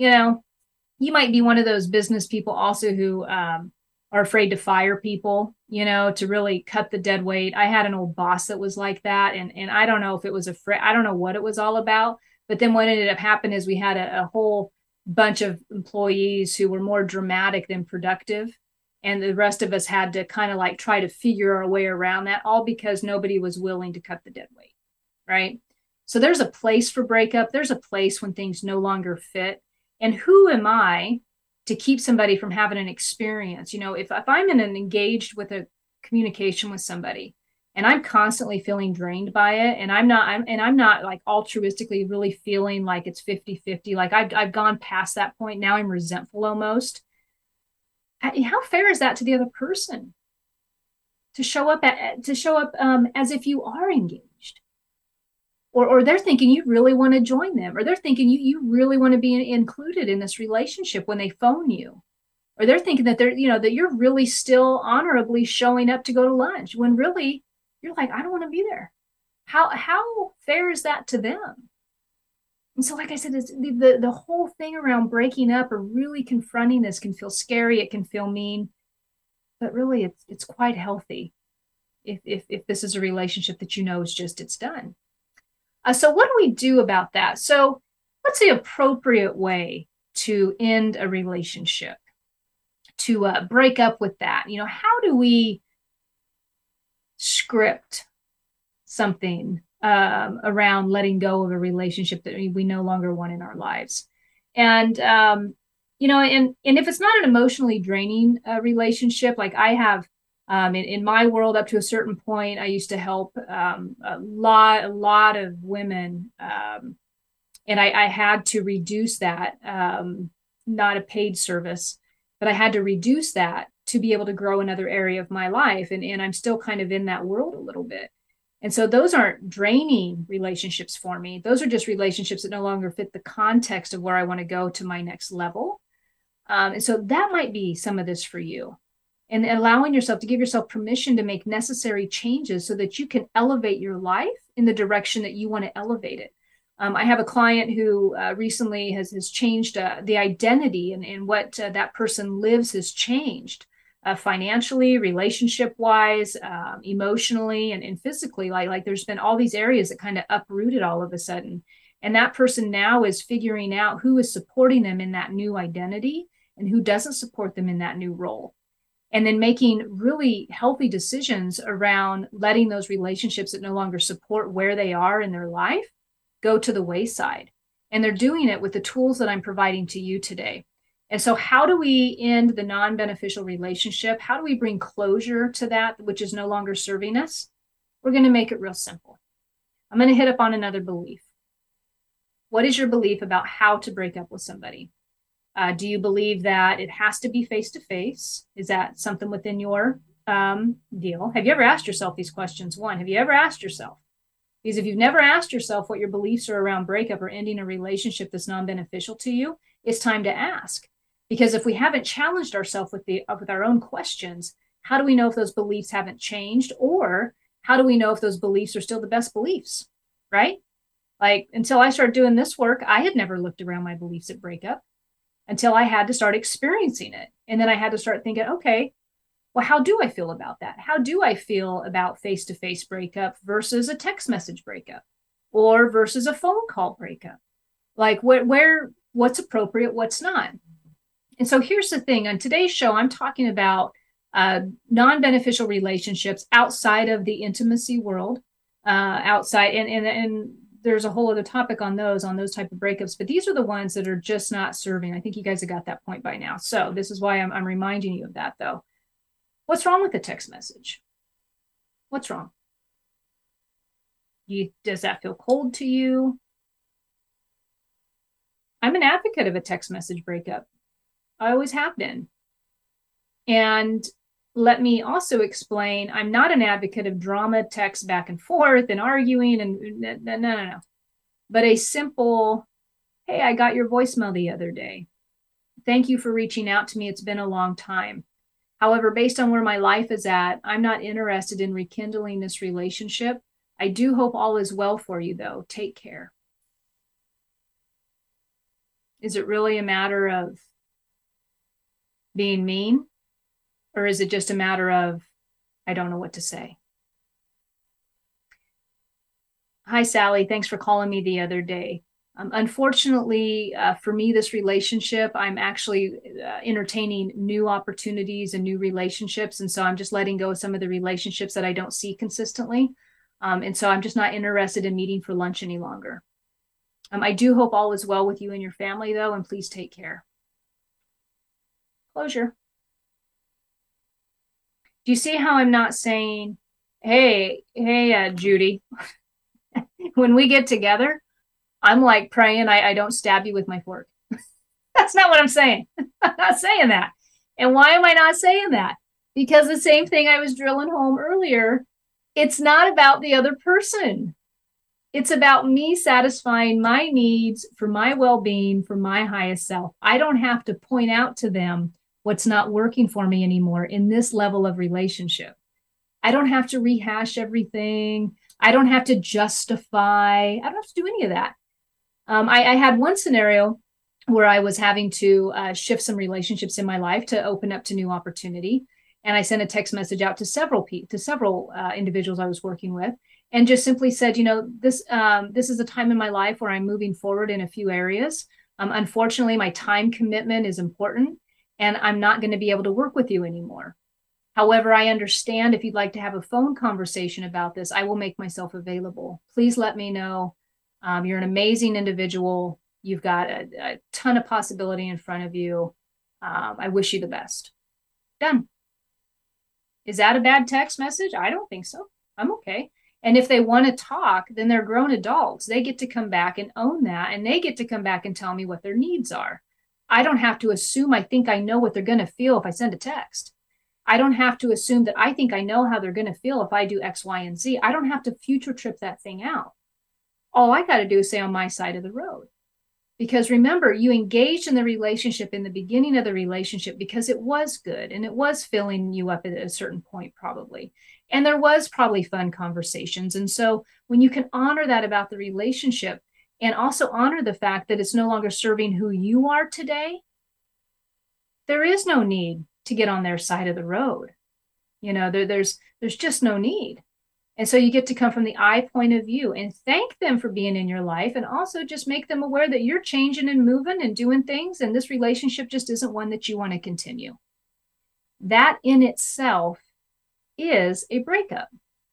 you might be one of those business people also who are afraid to fire people, to really cut the dead weight. I had an old boss that was like that. And I don't know if it was I don't know what it was all about. But then what ended up happening is we had a whole bunch of employees who were more dramatic than productive. And the rest of us had to kind of like try to figure our way around that, all because nobody was willing to cut the dead weight, right? So there's a place for breakup. There's a place when things no longer fit. And who am I to keep somebody from having an experience? If I'm engaged with a communication with somebody and I'm constantly feeling drained by it, and I'm not like altruistically really feeling like it's 50-50, like I've gone past that point. Now I'm resentful almost. How fair is that to the other person to show up as if you are engaged, or they're thinking you really want to join them, or they're thinking you really want to be included in this relationship when they phone you, or they're thinking that that you're really still honorably showing up to go to lunch when really you're like, I don't want to be there. How fair is that to them? And so, like I said, it's the whole thing around breaking up or really confronting this can feel scary. It can feel mean, but really it's quite healthy if this is a relationship that is just, it's done. So what do we do about that? So what's the appropriate way to end a relationship, to break up with that? How do we script something around letting go of a relationship that we no longer want in our lives? And and if it's not an emotionally draining relationship, like I have in my world, up to a certain point, I used to help a lot of women, and I had to reduce that, not a paid service, but I had to reduce that to be able to grow another area of my life, and I'm still kind of in that world a little bit. And so those aren't draining relationships for me. Those are just relationships that no longer fit the context of where I want to go to my next level. And so that might be some of this for you. and allowing yourself to give yourself permission to make necessary changes so that you can elevate your life in the direction that you want to elevate it. I have a client who recently has changed the identity and what that person lives has changed financially, relationship wise, emotionally, and physically. Like there's been all these areas that kind of uprooted all of a sudden. And that person now is figuring out who is supporting them in that new identity and who doesn't support them in that new role. And then making really healthy decisions around letting those relationships that no longer support where they are in their life go to the wayside. And they're doing it with the tools that I'm providing to you today. And so how do we end the non-beneficial relationship? How do we bring closure to that which is no longer serving us? We're going to make it real simple. I'm going to hit up on another belief. What is your belief about how to break up with somebody? Do you believe that it has to be face-to-face? Is that something within your deal? Have you ever asked yourself these questions? One, have you ever asked yourself? Because if you've never asked yourself what your beliefs are around breakup or ending a relationship that's non-beneficial to you, it's time to ask. Because if we haven't challenged ourselves with our own questions, how do we know if those beliefs haven't changed? Or how do we know if those beliefs are still the best beliefs, right? Like until I started doing this work, I had never looked around my beliefs at breakup until I had to start experiencing it. And then I had to start thinking, okay, well, how do I feel about that? How do I feel about face-to-face breakup versus a text message breakup or versus a phone call breakup? Like what's appropriate, what's not? And so here's the thing. On today's show, I'm talking about non-beneficial relationships outside of the intimacy world, outside. And there's a whole other topic on those type of breakups, but these are the ones that are just not serving. I think you guys have got that point by now. So this is why I'm reminding you of that though. What's wrong with a text message? What's wrong? Does that feel cold to you? I'm an advocate of a text message breakup. I always have been. And let me also explain, I'm not an advocate of drama, text back and forth and arguing and no. But a simple, hey, I got your voicemail the other day. Thank you for reaching out to me. It's been a long time. However, based on where my life is at, I'm not interested in rekindling this relationship. I do hope all is well for you, though. Take care. Is it really a matter of being mean? Or is it just a matter of, I don't know what to say? Hi, Sally. Thanks for calling me the other day. Unfortunately, for me, this relationship, I'm actually entertaining new opportunities and new relationships. And so I'm just letting go of some of the relationships that I don't see consistently. And so I'm just not interested in meeting for lunch any longer. I do hope all is well with you and your family, though, and please take care. Closure. Do you see how I'm not saying, hey, Judy, when we get together, I'm like praying I don't stab you with my fork. That's not what I'm saying. I'm not saying that. And why am I not saying that? Because the same thing I was drilling home earlier, it's not about the other person. It's about me satisfying my needs for my well-being, for my highest self. I don't have to point out to them what's not working for me anymore in this level of relationship. I don't have to rehash everything. I don't have to justify. I don't have to do any of that. I had one scenario where I was having to shift some relationships in my life to open up to new opportunity. And I sent a text message out to several individuals I was working with and just simply said, this is a time in my life where I'm moving forward in a few areas. Unfortunately, my time commitment is important and I'm not going to be able to work with you anymore. However, I understand if you'd like to have a phone conversation about this, I will make myself available. Please let me know. You're an amazing individual. You've got a ton of possibility in front of you. I wish you the best. Done. Is that a bad text message? I don't think so. I'm okay. And if they want to talk, then they're grown adults. They get to come back and own that, and they get to come back and tell me what their needs are. I don't have to assume I think I know what they're going to feel if I send a text. I don't have to assume that I think I know how they're going to feel if I do X, Y, and Z. I don't have to future trip that thing out. All I got to do is stay on my side of the road. Because remember, you engaged in the relationship in the beginning of the relationship because it was good and it was filling you up at a certain point, probably. And there was probably fun conversations. And so when you can honor that about the relationship and also honor the fact that it's no longer serving who you are today, there is no need to get on their side of the road. There's just no need. And so you get to come from the I point of view and thank them for being in your life, and also just make them aware that you're changing and moving and doing things, and this relationship just isn't one that you want to continue. That in itself is a breakup.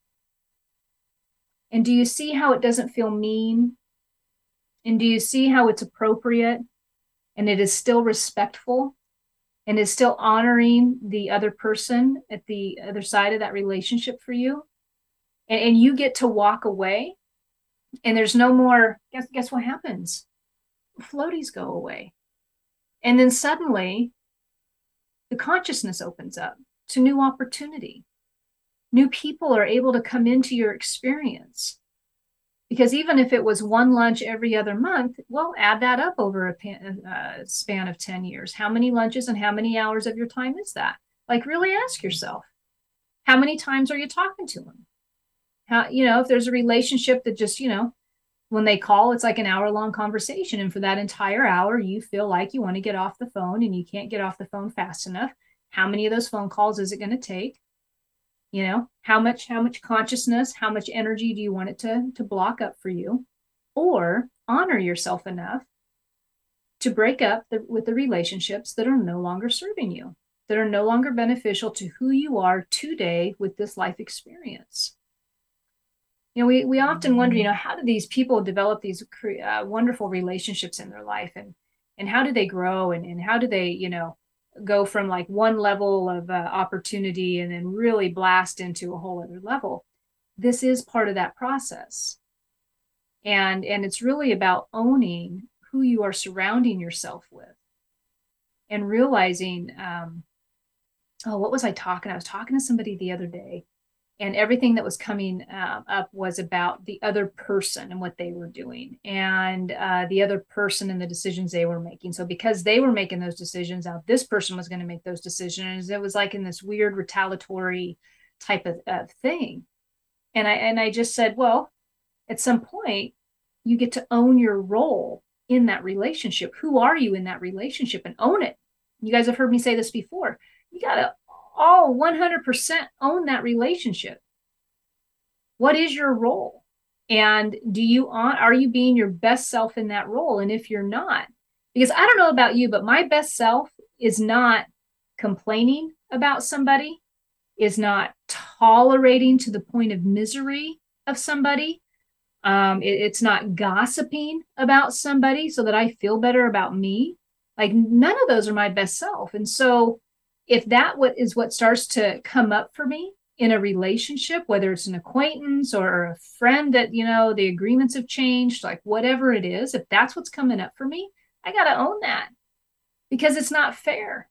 And do you see how it doesn't feel mean? And do you see how it's appropriate and it is still respectful and is still honoring the other person at the other side of that relationship for you? And you get to walk away, and there's no more, guess what happens? Floaties go away. And then suddenly the consciousness opens up to new opportunity. New people are able to come into your experience. Because even if it was one lunch every other month, well, add that up over a span of 10 years. How many lunches and how many hours of your time is that? Like, really ask yourself, how many times are you talking to them? How, if there's a relationship that just, when they call, it's like an hour-long conversation. And for that entire hour, you feel like you want to get off the phone and you can't get off the phone fast enough. How many of those phone calls is it going to take? How much consciousness, how much energy do you want it to block up for you? Or honor yourself enough to break up with the relationships that are no longer serving you, that are no longer beneficial to who you are today with this life experience. We often wonder, how do these people develop these wonderful relationships in their life, and how do they grow, and how do they, go from like one level of opportunity and then really blast into a whole other level? This is part of that process. And it's really about owning who you are surrounding yourself with and realizing, what was I talking? I was talking to somebody the other day, and everything that was coming up was about the other person and what they were doing, and the other person and the decisions they were making. So because they were making those decisions, now this person was going to make those decisions. It was like in this weird retaliatory type of thing. And I just said, well, at some point, you get to own your role in that relationship. Who are you in that relationship? And own it. You guys have heard me say this before. You got to all 100% own that relationship. What is your role? And are you being your best self in that role? And if you're not, because I don't know about you, but my best self is not complaining about somebody, is not tolerating to the point of misery of somebody. It's not gossiping about somebody so that I feel better about me. Like, none of those are my best self. And so if that is what starts to come up for me in a relationship, whether it's an acquaintance or a friend that, the agreements have changed, like whatever it is, if that's what's coming up for me, I got to own that, because it's not fair.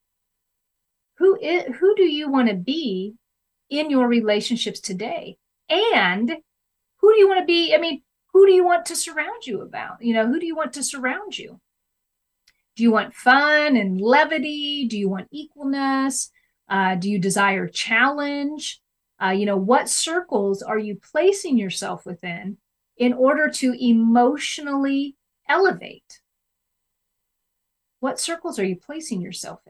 Who do you want to be in your relationships today? And who do you want to be? I mean, who do you want to surround you about? Who do you want to surround you? Do you want fun and levity? Do you want equalness? Do you desire challenge? What circles are you placing yourself within in order to emotionally elevate? What circles are you placing yourself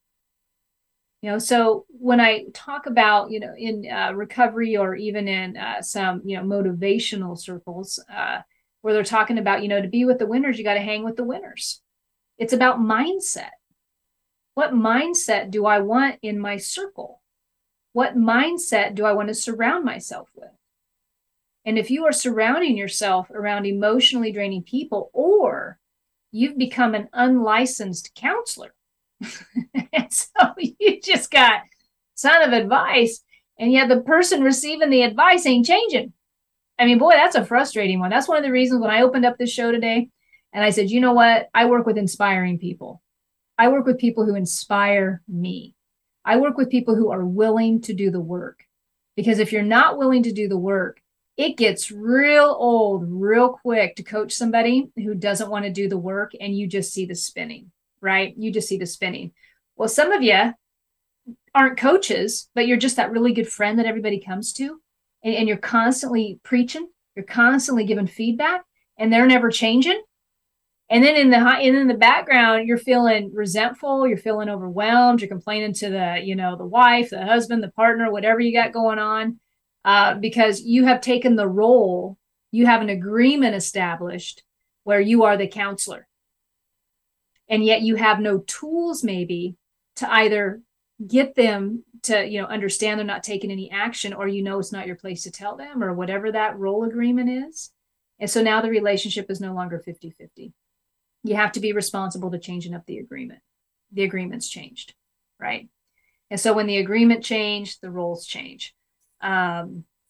in? So when I talk about, in recovery, or even in some, motivational circles, where they're talking about, to be with the winners, you got to hang with the winners. It's about mindset. What mindset do I want in my circle? What mindset do I want to surround myself with? And if you are surrounding yourself around emotionally draining people, or you've become an unlicensed counselor, and so you just got a ton of advice, and yet the person receiving the advice ain't changing. I mean, boy, that's a frustrating one. That's one of the reasons when I opened up this show today, and I said, you know what? I work with inspiring people. I work with people who inspire me. I work with people who are willing to do the work. Because if you're not willing to do the work, It gets real old real quick to coach somebody who doesn't want to do the work, and you just see the spinning, right? You just see the spinning. Well, some of you aren't coaches, but you're just that really good friend that everybody comes to, and you're constantly preaching, you're constantly giving feedback, and they're never changing. And then in the background, you're feeling resentful, you're feeling overwhelmed, you're complaining to the wife, the husband, the partner, whatever you got going on, because you have taken the role, you have an agreement established where you are the counselor, and yet you have no tools maybe to either get them to understand they're not taking any action, or it's not your place to tell them, or whatever that role agreement is. And so now the relationship is no longer 50-50. You have to be responsible to changing up the agreement. The agreement's changed, right? And so when the agreement changed, the roles change. I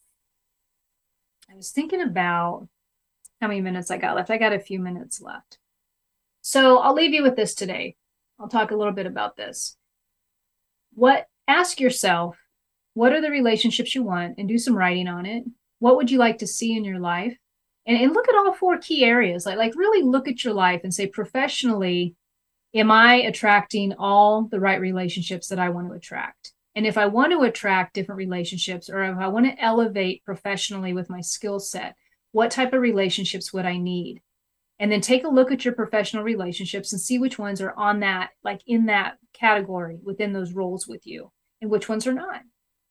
was thinking about how many minutes I got left. I got a few minutes left. So I'll leave you with this today. I'll talk a little bit about this. Ask yourself, what are the relationships you want, and do some writing on it. What would you like to see in your life? And look at all 4 key areas. Like really look at your life and say, professionally, am I attracting all the right relationships that I want to attract? And if I want to attract different relationships, or if I want to elevate professionally with my skill set, what type of relationships would I need? And then take a look at your professional relationships and see which ones are on that, like in that category within those roles with you, and which ones are not.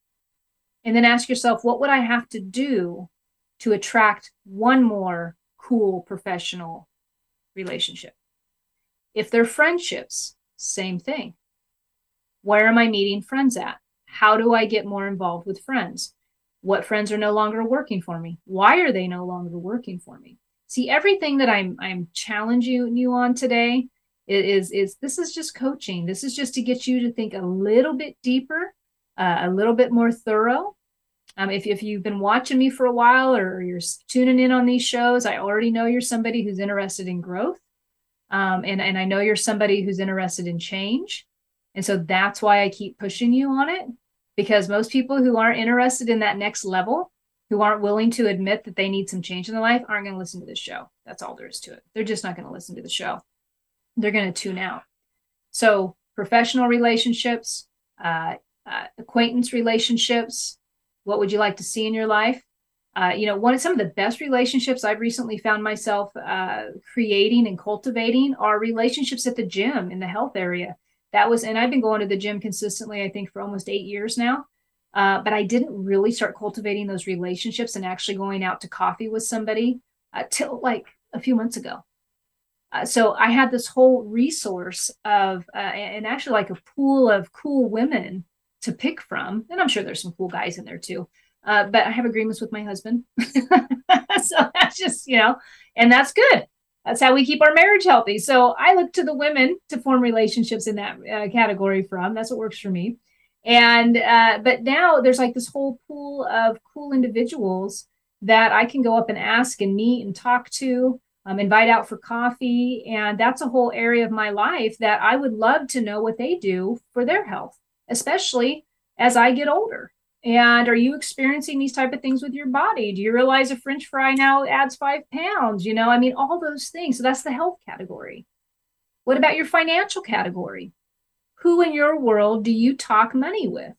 And then ask yourself, what would I have to do to attract one more cool professional relationship? If they're friendships, same thing. Where am I meeting friends at? How do I get more involved with friends? What friends are no longer working for me? Why are they no longer working for me? See, everything that I'm challenging you on today is this is just coaching. This is just to get you to think a little bit deeper, a little bit more thorough. If you've been watching me for a while, or you're tuning in on these shows, I already know you're somebody who's interested in growth. And I know you're somebody who's interested in change. And so that's why I keep pushing you on it, because most people who aren't interested in that next level, who aren't willing to admit that they need some change in their life, aren't going to listen to this show. That's all there is to it. They're just not going to listen to the show. They're going to tune out. So professional relationships, acquaintance relationships, what would you like to see in your life? Some of the best relationships I've recently found myself creating and cultivating are relationships at the gym in the health area. And I've been going to the gym consistently, I think, for almost 8 years now. But I didn't really start cultivating those relationships and actually going out to coffee with somebody till like a few months ago. So I had this whole resource of, and actually like a pool of cool women to pick from. And I'm sure there's some cool guys in there too. But I have agreements with my husband. So that's just, and that's good. That's how we keep our marriage healthy. So I look to the women to form relationships in that category from. That's what works for me. And but now there's like this whole pool of cool individuals that I can go up and ask and meet and talk to, invite out for coffee. And that's a whole area of my life that I would love to know what they do for their health, especially as I get older. And are you experiencing these type of things with your body? Do you realize a French fry now adds 5 pounds? All those things. So that's the health category. What about your financial category? Who in your world do you talk money with?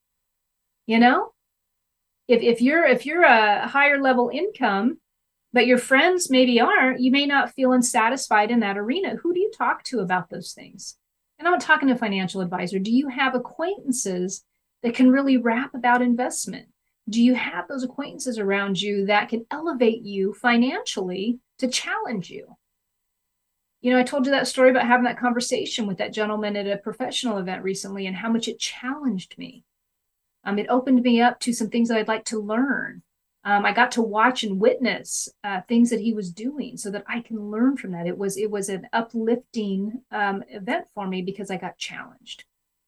If you're a higher level income, but your friends maybe aren't, you may not feel unsatisfied in that arena. Who do you talk to about those things? And I'm not talking to a financial advisor. Do you have acquaintances that can really rap about investment? Do you have those acquaintances around you that can elevate you financially to challenge you? I told you that story about having that conversation with that gentleman at a professional event recently and how much it challenged me. It opened me up to some things that I'd like to learn. I got to watch and witness things that he was doing so that I can learn from that. It was an uplifting event for me because I got challenged.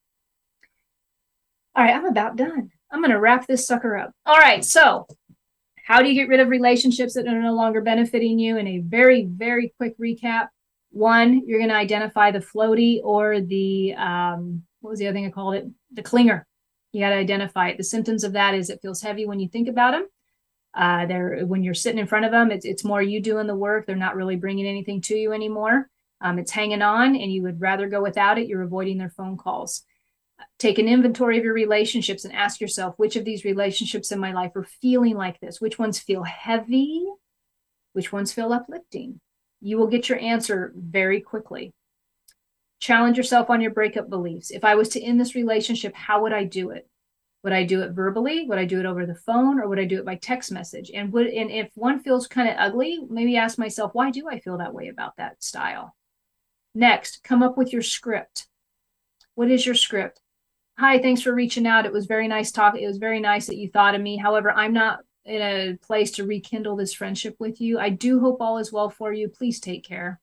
All right, I'm about done. I'm going to wrap this sucker up. All right, so how do you get rid of relationships that are no longer benefiting you? In a very, very quick recap. 1, you're going to identify the floaty or the, what was the other thing I called it? The clinger. You got to identify it. The symptoms of that is it feels heavy when you think about them. When you're sitting in front of them, it's more you doing the work. They're not really bringing anything to you anymore. It's hanging on, and you would rather go without it. You're avoiding their phone calls. Take an inventory of your relationships and ask yourself, which of these relationships in my life are feeling like this? Which ones feel heavy? Which ones feel uplifting? You will get your answer very quickly. Challenge yourself on your breakup beliefs. If I was to end this relationship, how would I do it? Would I do it verbally? Would I do it over the phone? Or would I do it by text message? And if one feels kind of ugly, maybe ask myself, why do I feel that way about that style? Next, come up with your script. What is your script? Hi, thanks for reaching out. It was very nice talking. It was very nice that you thought of me. However, I'm not in a place to rekindle this friendship with you. I do hope all is well for you. Please take care.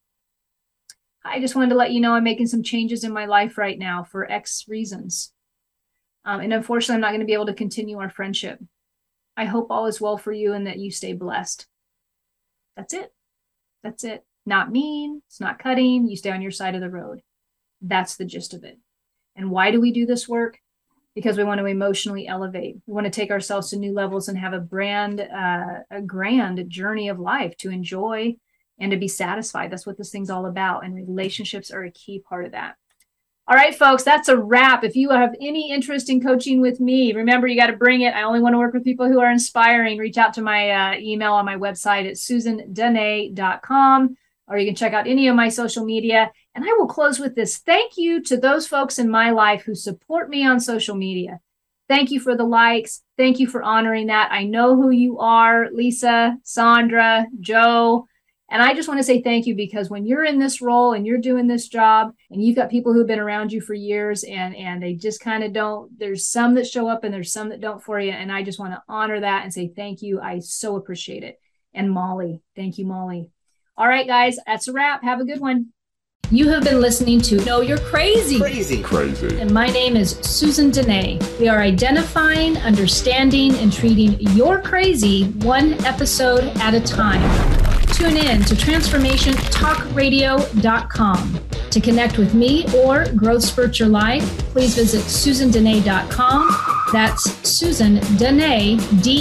I just wanted to let you know I'm making some changes in my life right now for X reasons. And unfortunately, I'm not going to be able to continue our friendship. I hope all is well for you and that you stay blessed. That's it. That's it. Not mean. It's not cutting. You stay on your side of the road. That's the gist of it. And why do we do this work? Because we want to emotionally elevate. We want to take ourselves to new levels and have a grand journey of life to enjoy and to be satisfied. That's what this thing's all about. And relationships are a key part of that. All right, folks, that's a wrap. If you have any interest in coaching with me, remember, you got to bring it. I only want to work with people who are inspiring. Reach out to my email on my website at susandene.com, or you can check out any of my social media. And I will close with this. Thank you to those folks in my life who support me on social media. Thank you for the likes. Thank you for honoring that. I know who you are, Lisa, Sandra, Joe. And I just want to say thank you, because when you're in this role and you're doing this job and you've got people who've been around you for years and they just kind of don't, there's some that show up and there's some that don't for you. And I just want to honor that and say thank you. I so appreciate it. And Molly, thank you, Molly. All right, guys, that's a wrap. Have a good one. You have been listening to Know You're Crazy. Crazy. And my name is Susan Dene. We are identifying, understanding, and treating your crazy one episode at a time. Tune in to transformationtalkradio.com. To connect with me or Growth Spurt Your Life, please visit susandene.com. That's Susan Denee,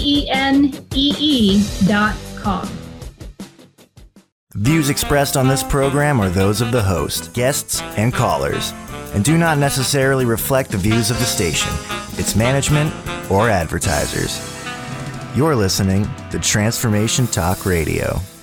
DENEE.com. Views expressed on this program are those of the host, guests, and callers, and do not necessarily reflect the views of the station, its management, or advertisers. You're listening to Transformation Talk Radio.